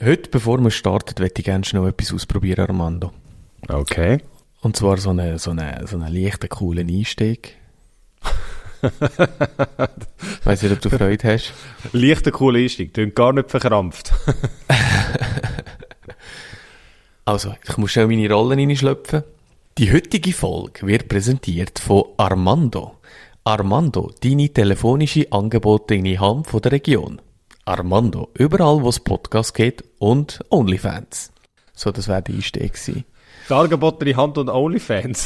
Heute, bevor wir starten, möchte ich gerne schnell etwas ausprobieren, Armando. Okay. Und zwar so einen leichten, coolen Einstieg. Weiss nicht, ob du Freude hast. Leichter, cooler Einstieg. Du bist gar nicht verkrampft. Also, ich muss schnell meine Rollen reinschlüpfen. Die heutige Folge wird präsentiert von Armando. Armando, deine telefonische Angebote in die Hand von der Region. Armando, überall wo es Podcasts geht und OnlyFans. So, das wäre der Einstieg gewesen. Die Angebote in die Hand und OnlyFans.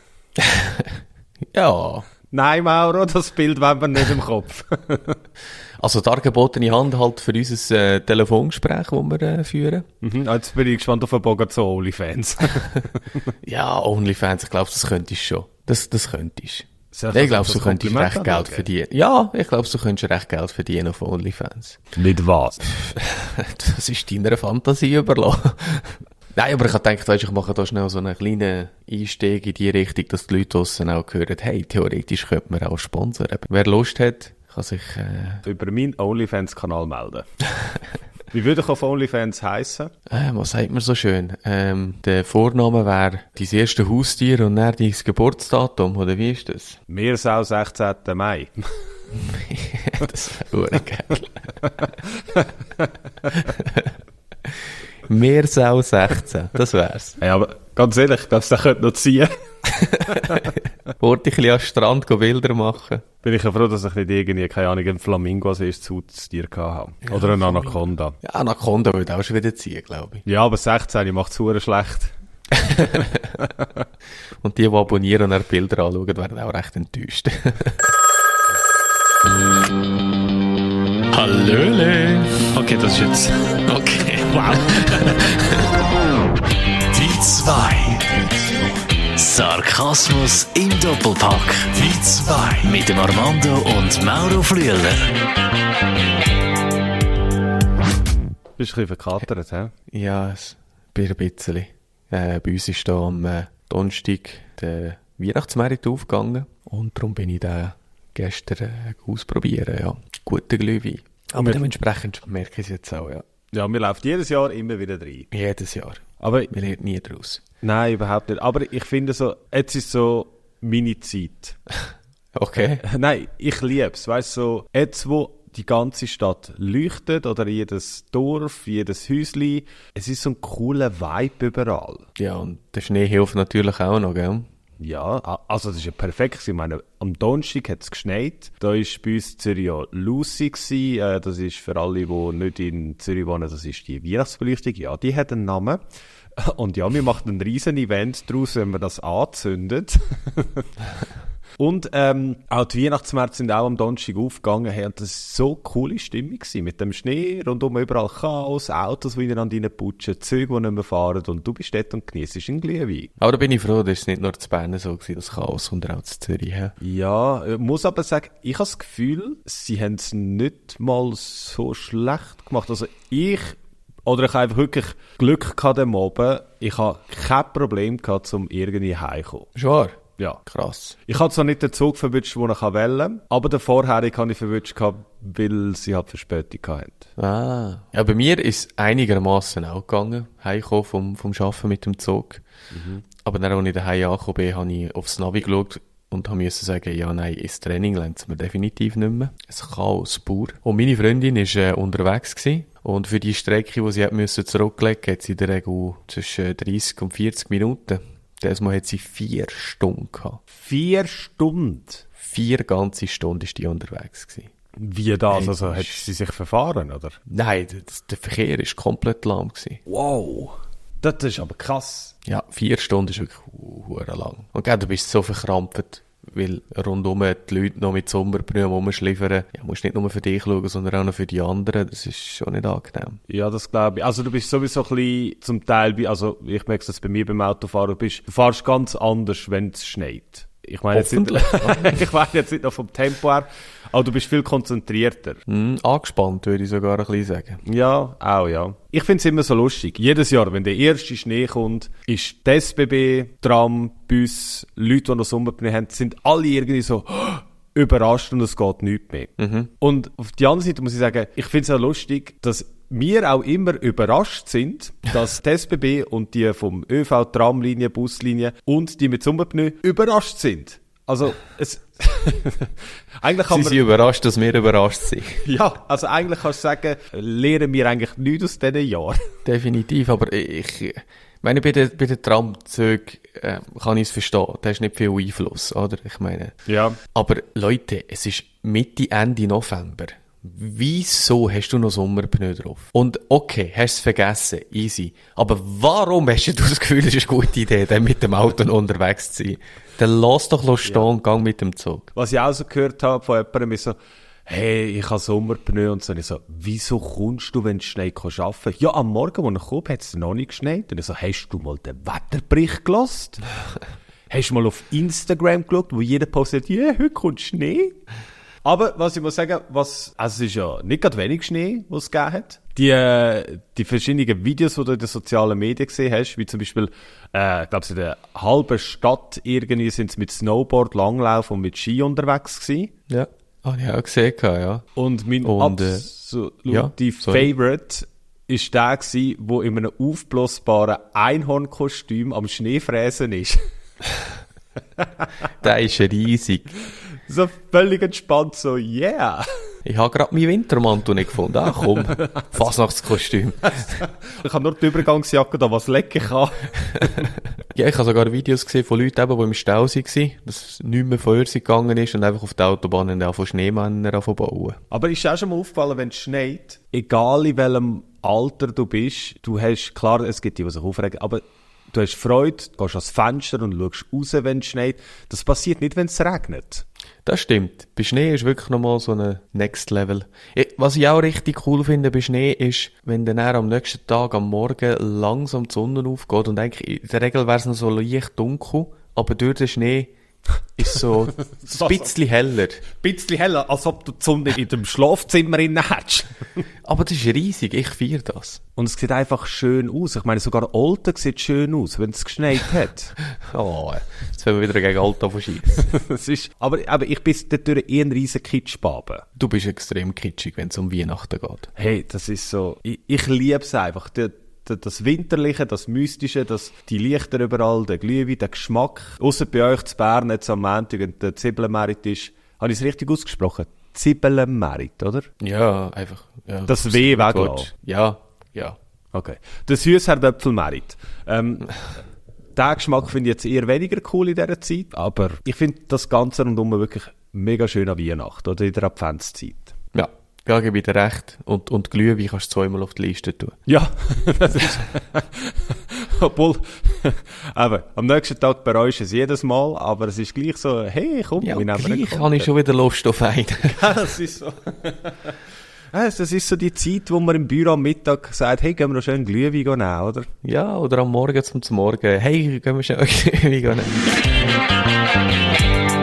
Ja. Nein, Mauro, das Bild wollen wir nicht im Kopf. Also die angebotene Hand halt für unser Telefongespräch, das wir führen. Jetzt bin ich gespannt auf den Bogen zu OnlyFans. Ja, OnlyFans, ich glaube, das könntest du schon. Das könntest du. Ich glaube, du könntest recht Geld verdienen. Ja, ich glaube, du könntest recht Geld verdienen auf OnlyFans. Mit was? Das ist deiner Fantasie überlassen. Nein, aber ich habe gedacht, weißt, ich mache da schnell so einen kleinen Einstieg in die Richtung, dass die Leute draussen auch hören, hey, theoretisch könnte man auch sponsern. Wer Lust hat, kann sich... über meinen OnlyFans-Kanal melden. Wie würde ich auf OnlyFans heissen? Was sagt man so schön? Der Vorname wäre dein erste Haustier und dann dein Geburtsdatum, oder wie ist das? Meersau, 16. Mai. Das wäre geil. Meersau 16, das wär's. Hey, aber ganz ehrlich, das könnte noch ziehen. Wollte ich ein bisschen am Strand Bilder machen. Bin ich ja froh, dass ich nicht irgendwie, keine Ahnung, ein Flamingo als erstes Haustier hatte. Ja, oder ein Anaconda. Ja, Anaconda würde auch schon wieder ziehen, glaube ich. Ja, aber 16 macht es verdammt schlecht. Und die abonnieren und dann Bilder anschauen, werden auch recht enttäuscht. Hallöle! Okay, das ist jetzt... Okay. Wow. Die 2. Sarkasmus im Doppelpack. Die 2. Mit dem Armando und Mauro Flüeler. Bist du ein bisschen verkatert, hä? Ja, ein bisschen. Bei uns ist da am Donnerstag der Weihnachtsmarkt aufgegangen und darum bin ich da gestern ausprobieren, ja. Guter Glühwein. Aber dementsprechend merke ich es jetzt auch, ja. Ja, mir läuft jedes Jahr immer wieder rein. Jedes Jahr. Aber wir lernen nie draus. Nein, überhaupt nicht. Aber ich finde so, jetzt ist so meine Zeit. Okay. Nein, ich liebe es. Weißt du, so, jetzt wo die ganze Stadt leuchtet oder jedes Dorf, jedes Häuschen, es ist so ein cooler Vibe überall. Ja, und der Schnee hilft natürlich auch noch, gell? Ja, also das ist ja perfekt. Ich meine, am Donnerstag hat es geschneit. Da war bei uns in Zürich ja Lucy gewesen. Das ist für alle, die nicht in Zürich wohnen, das ist die Weihnachtsbeleuchtung. Ja, die hat einen Namen. Und ja, wir machen ein riesen Event daraus, wenn man das anzündet. Und auch die Weihnachtsmärkte sind auch am Donnerstag aufgegangen. Hey, und das war so eine coole Stimmung gewesen. Mit dem Schnee, rundum überall Chaos, Autos, die ineinander reinputschen, Züge, die nicht mehr fahren. Und du bist dort und genießt einen Glühwein. Aber da bin ich froh, dass es nicht nur zu Bern so war, das Chaos, sondern auch zu Zürich. Ja, ich muss aber sagen, ich habe das Gefühl, sie haben es nicht mal so schlecht gemacht. Also ich habe einfach wirklich Glück gehabt am Abend. Ich habe kein Problem gehabt, um irgendwie heimzukommen. Schon? Ja. Krass. Ich habe zwar nicht den Zug verwünscht, den ich wählen kann, aber den vorherigen habe ich verwünscht, weil sie halt Verspätung hatten. Ah. Ja, bei mir ist es einigermaßen auch gegangen, heimkommen vom Arbeiten mit dem Zug. Aber dann, als ich daheim angekommen bin, habe ich aufs Navi geschaut und musste sagen, ja, nein, ins Training lernt es mir definitiv nicht mehr. Ein Chaos pur. Und meine Freundin war unterwegs gewesen. Und für die Strecke, die sie zurücklegen musste, hat sie in der Regel zwischen 30 und 40 Minuten. Diesmal hat sie 4 Stunden gehabt. 4 Stunden? 4 ganze Stunden war die unterwegs gewesen. Wie das? Hey, also hat sie sich verfahren, oder? Nein, der Verkehr war komplett lahm gewesen. Wow. Das ist aber krass. Ja, 4 Stunden ist wirklich verdammt lang. Und du bist so verkrampft, weil rundum die Leute noch mit Sommerbrühen rumschliffern. Ja, musst nicht nur für dich schauen, sondern auch noch für die anderen. Das ist schon nicht angenehm. Ja, das glaube ich. Also du bist sowieso ein bisschen zum Teil, also ich merke das bei mir beim Autofahren, du fahrst ganz anders, wenn es schneit. Ich meine jetzt nicht noch vom Tempo her, aber du bist viel konzentrierter. Angespannt, würde ich sogar ein bisschen sagen. Ja, auch ja. Ich finde es immer so lustig. Jedes Jahr, wenn der erste Schnee kommt, ist die SBB, Tram, Bus, Leute, die noch Sommerpneu haben, sind alle irgendwie so überrascht und es geht nichts mehr. Und auf die andere Seite muss ich sagen, ich finde es auch lustig, dass wir auch immer überrascht sind, dass die SBB und die vom ÖV, Tramlinie, Buslinie und die mit Sommerpneu überrascht sind. Also, eigentlich Sie sind überrascht, dass wir überrascht sind. Ja, also eigentlich kannst du sagen, lernen wir eigentlich nichts aus diesen Jahren. Definitiv, aber ich meine, bei den Tramzügen kann ich es verstehen. Da hast nicht viel Einfluss, oder? Ich meine. Ja. Aber Leute, es ist Mitte, Ende November. Wieso hast du noch Sommerpneu drauf? Und okay, hast es vergessen, easy. Aber warum hast du das Gefühl, es ist eine gute Idee, dann mit dem Auto unterwegs zu sein? Dann lass doch stehen und gang mit dem Zug. Was ich auch so gehört habe von jemandem ist so, hey, ich habe Sommerpneu und so. Und ich so, wieso kommst du, wenn du schnell arbeiten kannst? Ja, am Morgen, als ich kam, hat es noch nicht geschneit. Und ich so, hast du mal den Wetterbericht gelesen? Hast du mal auf Instagram geschaut, wo jeder postet, ja, heute kommt Schnee? Aber, was ich muss sagen, also es ist ja nicht gerade wenig Schnee, was es gegeben hat. Die verschiedenen Videos, die du in den sozialen Medien gesehen hast, wie zum Beispiel, ich glaube, in der halben Stadt irgendwie sind sie mit Snowboard, Langlauf und mit Ski unterwegs gewesen. Ja, habe ich auch gesehen, ja. Und mein absolute Favorite ist der gewesen, der in einem aufblasbaren Einhornkostüm am Schneefräsen ist. Der ist riesig. So völlig entspannt, so, yeah. Ich habe gerade meinen Wintermantel nicht gefunden. Ah, komm, Fasnachtskostüm. Ich habe nur die Übergangsjacke da, was lecken kann. Ja, ich habe sogar Videos gesehen von Leuten, die im Stau waren, dass es nicht mehr vorher gegangen ist und einfach auf der Autobahn von Schneemänner bauen. Aber ist auch schon mal aufgefallen, wenn es schneit, egal in welchem Alter du bist, du hast, klar, es gibt die, die sich aufregen, aber du hast Freude, du gehst ans Fenster und schaust raus, wenn es schneit. Das passiert nicht, wenn es regnet. Das stimmt. Bei Schnee ist wirklich nochmal so ein Next Level. Was ich auch richtig cool finde bei Schnee ist, wenn dann am nächsten Tag am Morgen langsam die Sonne aufgeht und eigentlich in der Regel wäre es noch so leicht dunkel, aber durch den Schnee ist so ein bisschen heller. Ein bisschen heller, als ob du die Sonne in dem Schlafzimmer hättest. Aber das ist riesig, ich feiere das. Und es sieht einfach schön aus. Ich meine, sogar Olten sieht schön aus, wenn es geschneit hat. Oh, jetzt werden wir wieder gegen Olten verschießen. aber ich bin natürlich eher ein riesen Kitschbabe. Du bist extrem kitschig, wenn es um Weihnachten geht. Hey, das ist so, ich liebe es einfach. Das Winterliche, das Mystische, die Lichter überall, der Glühwein, der Geschmack. Ausser bei euch zu Bern jetzt am Montag und der Zibbelenmerit ist, habe ich es richtig ausgesprochen? Zibbelenmerit, oder? Ja, einfach. Ja, das W weglassen. Ja. Okay. Der Süßherdöpfelmerit. Den Geschmack finde ich jetzt eher weniger cool in dieser Zeit, aber ich finde das Ganze rundum wirklich mega schön an Weihnachten oder in der Adventszeit. Ja, gebe ich dir recht. Und Glühwein kannst du zweimal auf die Liste tun. Ja, das ist... Obwohl, eben, am nächsten Tag bereust du es jedes Mal, aber es ist gleich so, hey, komm, ja, wir nehmen gleich habe ich schon wieder Lust auf einen. Ja, das ist so. Das ist so die Zeit, wo man im Büro am Mittag sagt, hey, gehen wir noch schön Glühwein nehmen, oder? Ja, oder am Morgen zum Morgen, hey, gehen wir schön Glühwein nehmen.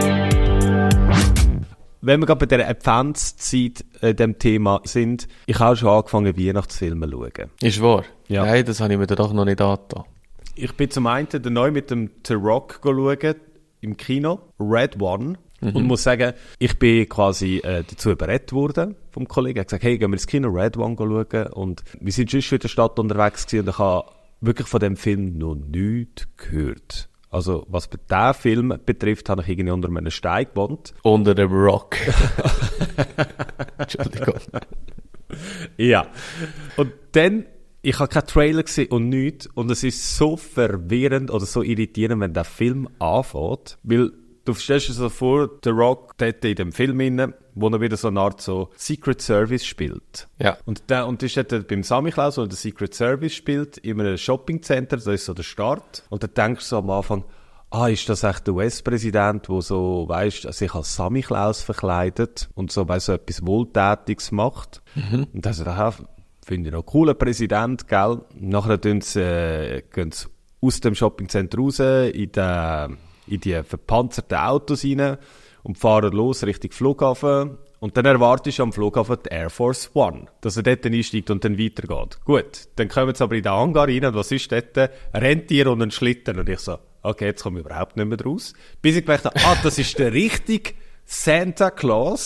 Wenn wir gerade bei dieser Adventszeit dem Thema sind, ich habe auch schon angefangen, Weihnachtsfilme zu schauen. Ist wahr? Ja. Nein, das habe ich mir doch noch nicht angetan. Ich bin zum einen neu mit dem The Rock schauen, im Kino, Red One. Und muss sagen, ich bin quasi dazu überredet worden vom Kollegen. Er hat gesagt, hey, gehen wir ins Kino, Red One schauen. Und wir sind schon in der Stadt unterwegs gewesen und ich habe wirklich von dem Film noch nichts gehört. Also, was diesen Film betrifft, habe ich irgendwie unter einem Stein gewohnt. Unter dem Rock. Entschuldigung. Ja. Und dann, ich habe keinen Trailer gesehen und nichts. Und es ist so verwirrend oder so irritierend, wenn der Film anfängt. Weil, du stellst dir so vor, der Rock, dort in dem Film inne, wo er wieder so eine Art so Secret Service spielt. Ja. Und ist dort beim Samichlaus, wo der Secret Service spielt, in einem Shoppingcenter, das ist so der Start. Und dann denkst du so am Anfang, ist das echt der US-Präsident, der so, weisst, sich als Samichlaus verkleidet und so, weißt so etwas Wohltätiges macht. Und das finde ich noch cooler Präsident, gell? Nachher gehen sie aus dem Shoppingcenter raus, in die verpanzerten Autos rein und fahren los Richtung Flughafen. Und dann erwartest du am Flughafen die Air Force One, dass er dort einsteigt und dann weitergeht. Gut, dann kommen sie aber in den Hangar rein und was ist dort? Rentier und ein Schlitten. Und ich so, okay, jetzt komme ich überhaupt nicht mehr raus. Bis ich gedacht habe, das ist der richtige Santa Claus.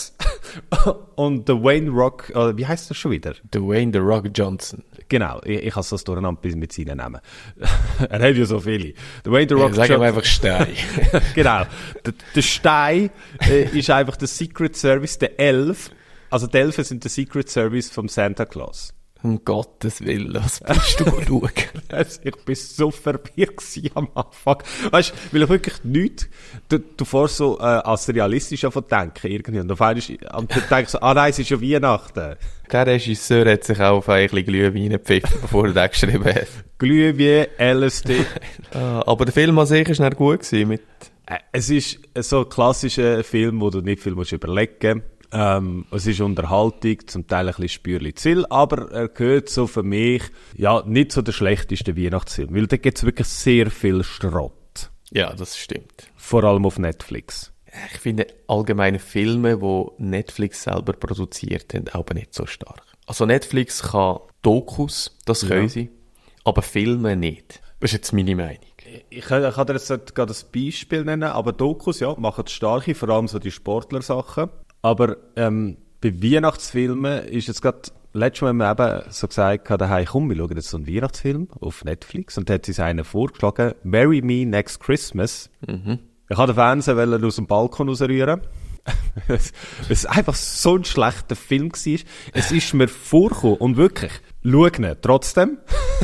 Und der Wayne Rock, wie heißt das schon wieder? Der Wayne The Rock Johnson. Genau, ich habe das durcheinander mit seinen Namen. Er hat ja so viele. Der Wayne The Rock Sagen wir einfach Stein. Genau. Der Stein ist einfach der Secret Service, der Elf. Also die Elfen sind der Secret Service vom Santa Claus. Um Gottes Willen, was bist du schauen? Ich bin so verwirrt am Anfang. Weißt du, weil ich wirklich nichts, du fährst so als realistisch denken irgendwie. Und dann denkst du so, nein, es ist ja Weihnachten. Der Regisseur hat sich auch auf ein bisschen Glühwein gepfiffen, bevor er den geschrieben hat. Glühwein, LSD. Aber der Film an sich war nicht gut gewesen mit... Es ist so ein klassischer Film, wo du nicht viel überlegen musst. Es ist Unterhaltung, zum Teil ein bisschen Spürli-Zill, aber er gehört so für mich, ja, nicht so der schlechteste Weihnachtsfilm, weil da gibt's wirklich sehr viel Schrott. Ja, das stimmt. Vor allem auf Netflix. Ich finde allgemeine Filme, die Netflix selber produziert haben, aber nicht so stark. Also Netflix kann Dokus, das können sie, aber Filme nicht. Das ist jetzt meine Meinung. Ich kann dir jetzt gerade ein Beispiel nennen, aber Dokus, ja, machen starke, vor allem so die Sportler-Sachen. Aber bei Weihnachtsfilmen ist jetzt gerade, letztes Mal haben wir eben so gesagt, daheim, komm, wir schauen jetzt so einen Weihnachtsfilm auf Netflix und da hat sich einer vorgeschlagen, Marry Me Next Christmas. Mhm. Ich habe den Fernseher aus dem Balkon rausrühren. Es einfach so ein schlechter Film war. Es ist mir vorgekommen und wirklich, schau ihn trotzdem.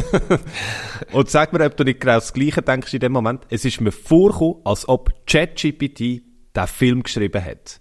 Und sag mir, ob du nicht genau das Gleiche denkst in dem Moment. Es ist mir vorgekommen, als ob ChatGPT den Film geschrieben hat.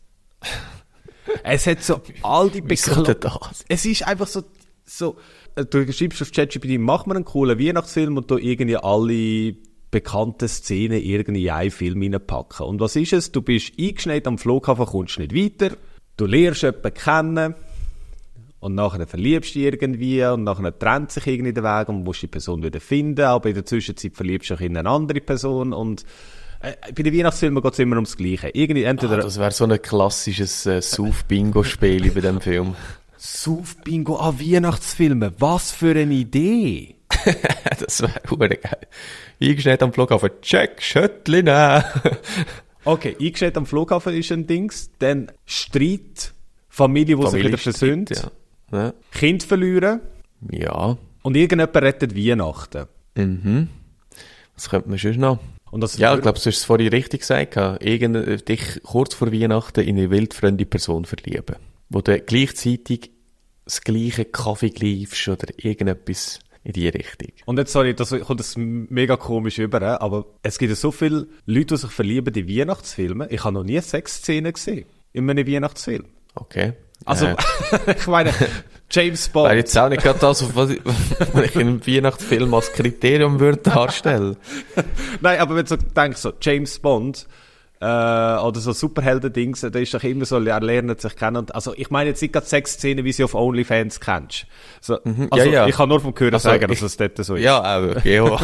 Es hat so all die Es ist einfach so, du schreibst auf ChatGPT, mach mir einen coolen Weihnachtsfilm und da irgendwie alle bekannten Szenen irgendwie in einen Film reinpacken. Und was ist es? Du bist eingeschneit am Flughafen, kommst nicht weiter, du lernst jemanden kennen und nachher verliebst du dich irgendwie und nachher trennt sich irgendwie der Weg und musst die Person wieder finden, aber in der Zwischenzeit verliebst du dich in eine andere Person und bei den Weihnachtsfilmen geht es immer ums Gleiche. Irgendwie entweder das wäre so ein klassisches Sauf-Bingo-Spiel bei dem Film. Sauf-Bingo an Weihnachtsfilmen. Was für eine Idee! Das wäre verdammt geil. Eingeschneit am Flughafen. Check, Schöttli nehmen. Okay, eingeschneit am Flughafen ist ein Dings. Dann Streit, Familie, die sich wieder versöhnt. Ja. Kind verlieren. Ja. Und irgendjemand rettet Weihnachten. Mhm. Was könnte man schon noch? Und das ja, ich glaube, du hast es vorhin richtig gesagt. Dich kurz vor Weihnachten in eine wildfremde Person verlieben. Wo du gleichzeitig das gleiche Kaffee liefst oder irgendetwas in die Richtung. Und jetzt, sorry, das kommt das mega komisch über, aber es gibt ja so viele Leute, die sich verlieben in Weihnachtsfilmen. Ich habe noch nie Sexszenen gesehen in einem Weihnachtsfilm. Okay. Also, ich meine, James Bond. Wäre jetzt auch nicht gerade das, was ich in einem Weihnachtsfilm als Kriterium würde darstellen. Nein, aber wenn du so denkst, so James Bond, oder so Superhelden-Dings, da ist doch immer so, er lernt sich kennen. Und, also, ich meine jetzt nicht gerade Sexszenen, wie sie auf OnlyFans kennst. So, also, ja. Ich kann nur vom Hören sagen, dass es dort so ist. Ja, auch, ja.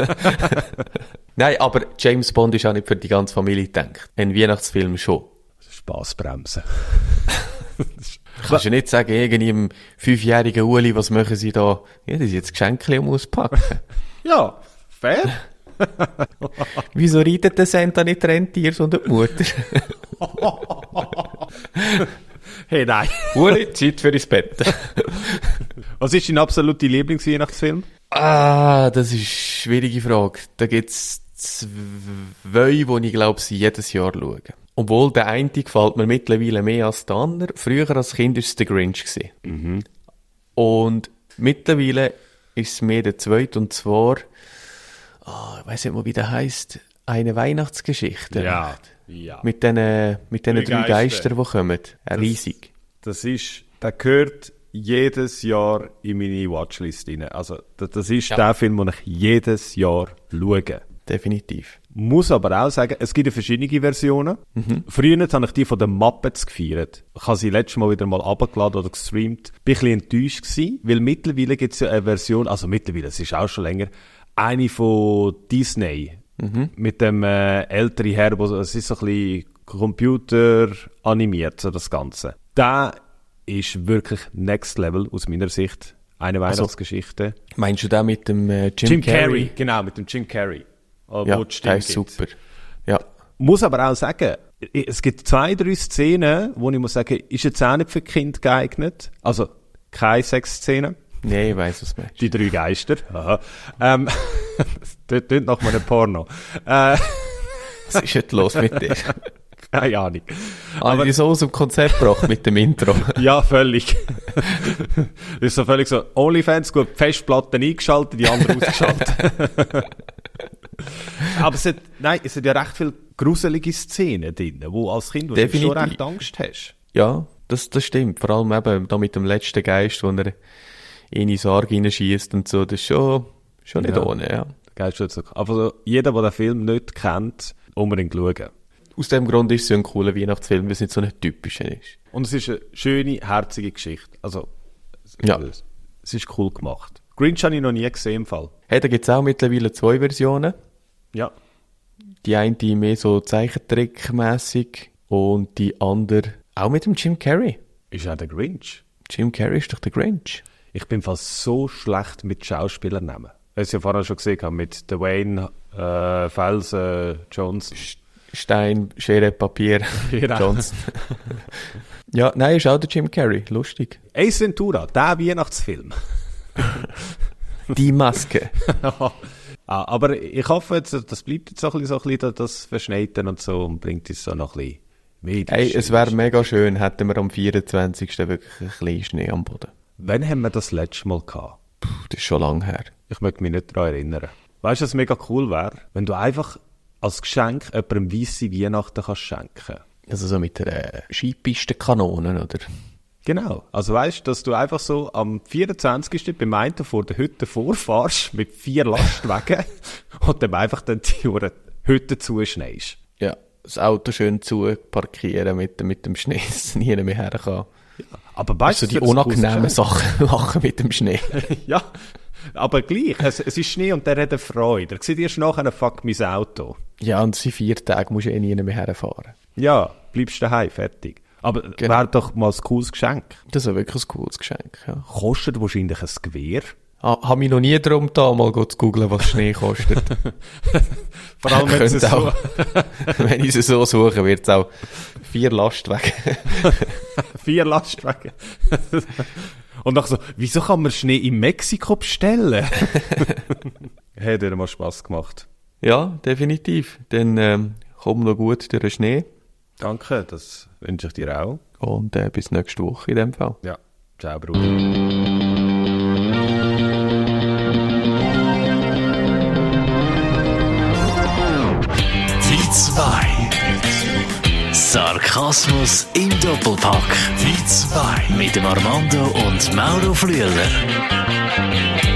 Nein, aber James Bond ist auch nicht für die ganze Familie gedacht. Ein Weihnachtsfilm schon. Spassbremse. Kannst du nicht sagen, irgendeinem 5-jährigen Uli, was machen sie da? Ja, das ist jetzt Geschenke auspacken. Ja, fair. Wieso reitet der Santa nicht Rentier, sondern die Mutter? Hey, nein. Uli, Zeit für ins Bett. Was ist dein absoluter Lieblingsweihnachtsfilm? Das ist eine schwierige Frage. Da gibt's 2, die ich glaube, sie jedes Jahr schauen. Obwohl der eine gefällt mir mittlerweile mehr als der andere. Früher als Kind war es der Grinch gewesen. Mhm. Und mittlerweile ist es mehr der zweite, und zwar, ich weiss nicht mehr, wie der heisst, eine Weihnachtsgeschichte. Ja. Mit diesen 3 Geistern, die kommen. Riesig. Der gehört jedes Jahr in meine Watchlist rein. Also, das ist der Film, den ich jedes Jahr schaue. Definitiv. Muss aber auch sagen, es gibt ja verschiedene Versionen. Mhm. Früher habe ich die von den Muppets gefeiert. Ich habe sie letztes Mal wieder mal runtergeladen oder gestreamt. Bin ein bisschen enttäuscht gewesen, weil mittlerweile gibt es ja eine Version, also mittlerweile, es ist auch schon länger, eine von Disney. Mhm. Mit dem älteren Herr, es ist so ein bisschen Computer animiert, so das Ganze. Der ist wirklich next level aus meiner Sicht. Eine Weihnachtsgeschichte. Meinst du da mit dem Jim Carrey? Genau, mit dem Jim Carrey. Ja, der ist super. Ja. Muss aber auch sagen, Es gibt 2-3 Szenen, wo ich muss sagen, ist jetzt auch nicht für Kind geeignet. Also, keine Sexszenen. Nee, ich weiss, was du meinst. Die 3 Geister. Aha. Das klingt nach einem Porno. Was ist jetzt los mit dir? Keine Ahnung. Aber die so aus dem Konzept gebracht mit dem Intro. Ja, völlig. Das ist so völlig so, OnlyFans, gut, Festplatten eingeschaltet, die anderen ausgeschaltet. Aber es hat ja recht viele gruselige Szenen drin, wo als Kind du schon recht Angst hast. Ja, das stimmt. Vor allem eben da mit dem letzten Geist, wo er in den Sarg hineinschiesst und so, das ist schon nicht ohne, ja. Aber so, jeder, der den Film nicht kennt, unbedingt schauen. Aus dem Grund ist es ja ein cooler Weihnachtsfilm, weil es nicht so ein typischer ist. Und es ist eine schöne, herzige Geschichte. Also, ja. Es ist cool gemacht. Grinch habe ich noch nie gesehen im Fall. Hey, da gibt es auch mittlerweile 2 Versionen. Ja. Die eine mehr so Zeichentrickmässig und die andere auch mit dem Jim Carrey. Ist auch der Grinch. Jim Carrey ist doch der Grinch. Ich bin fast so schlecht mit Schauspielernamen. Du hast ja vorher schon gesehen, mit Dwayne, Felsen, Johnson. Stein, Schere, Papier, Johnson. Ja, nein, ist auch der Jim Carrey. Lustig. Ace Ventura, der Weihnachtsfilm. Die Maske. Aber ich hoffe, jetzt, das bleibt jetzt so ein bisschen das Verschneiten und so und bringt es so noch ein bisschen mit. Hey, es wäre mega schön, hätten wir am 24. wirklich ein bisschen Schnee am Boden. Wann haben wir das letzte Mal gehabt? Das ist schon lange her. Ich möchte mich nicht daran erinnern. Weißt du, was mega cool wäre? Wenn du einfach als Geschenk jemandem weisse Weihnachten kannst schenken. Also so mit der Skipistenkanone, oder? Genau. Also weißt du, dass du einfach so am 24. beim einen vor der Hütte vorfährst mit 4 Lastwagen und dann einfach dann die Hütte zuschneist. Ja, das Auto schön zu parkieren mit dem Schnee, dass es nie mehr her kann. Ja, aber weißt du, die unangenehmen Sachen machen mit dem Schnee. Ja, aber gleich. Es ist Schnee und der hat eine Freude. Er sieht erst nachher, fuck mein Auto. Ja, und seit 4 Tagen musst du nie mehr herfahren. Ja, bleibst daheim, fertig. Aber wäre doch mal ein cooles Geschenk. Das ist wirklich ein cooles Geschenk, ja. Kostet wahrscheinlich ein Gewehr. Habe mich noch nie darum getan, mal zu googeln, was Schnee kostet. Vor allem, wenn es so... Wenn ich es so suche, wird es auch 4 Lastwagen. 4 Lastwagen. Und dann so, wieso kann man Schnee in Mexiko bestellen? Hat dir mal Spass gemacht. Ja, definitiv. Dann komm noch gut durch den Schnee. Danke, das wünsche ich dir auch. Und bis nächste Woche in dem Fall. Ja, ciao Bruder. Die 2. Sarkasmus im Doppelpack. Die 2. Mit dem Armando und Mauro Flüeler.